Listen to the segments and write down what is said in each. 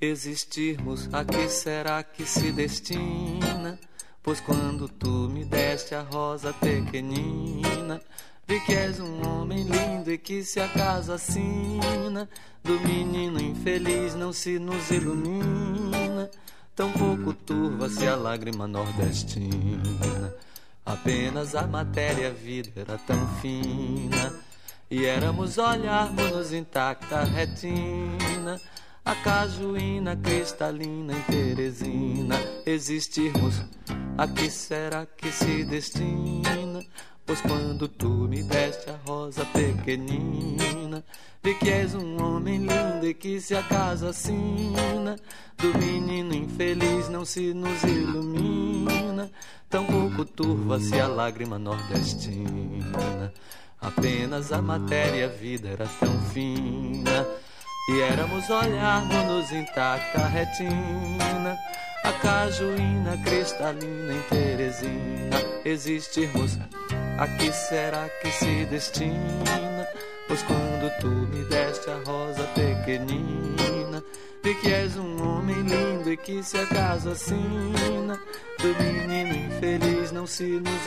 existirmos, a que será que se destina? Pois quando tu me deste a rosa pequenina, vi que és um homem lindo e que se acaso assina, do menino infeliz não se nos ilumina, tão pouco turva-se a lágrima nordestina. Apenas a matéria, a vida era tão fina, e éramos olharmos-nos intacta retina, a cajuína cristalina em Teresina. Existirmos, a que será que se destina? Pois quando tu me deste a rosa pequenina, vi que és um homem lindo e que se acaso assina, do menino infeliz não se nos ilumina, tão pouco turva-se a lágrima nordestina. Apenas a matéria, a vida era tão fina, e éramos olharmos-nos intacta retina, a cajuína cristalina em Teresina. Existirmos, a que será que se destina? Pois quando tu me deste a rosa pequenina, vi que és um homem lindo e que se acaso assina, do menino infeliz não se nos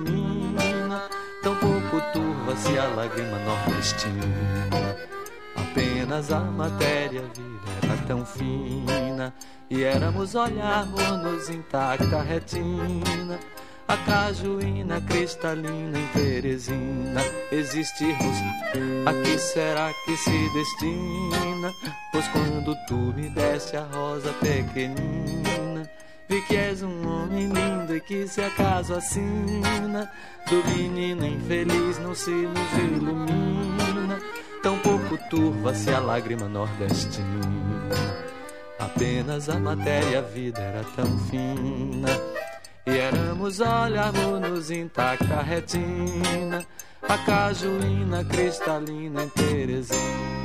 ilumina, tão pouco turva-se a lágrima nordestina. Apenas a matéria, a vida era tão fina, e éramos olharmos-nos intacta retina, a cajuína cristalina em Teresina. Existirmos, a que será que se destina? Pois quando tu me deste a rosa pequenina, vi que és um homem lindo e que se acaso assina, do menino infeliz não se nos ilumina, tão pouco turva-se a lágrima nordestina. Apenas a matéria, a vida era tão fina, e éramos olharmos-nos intacta retina, a cajuína cristalina em Teresina.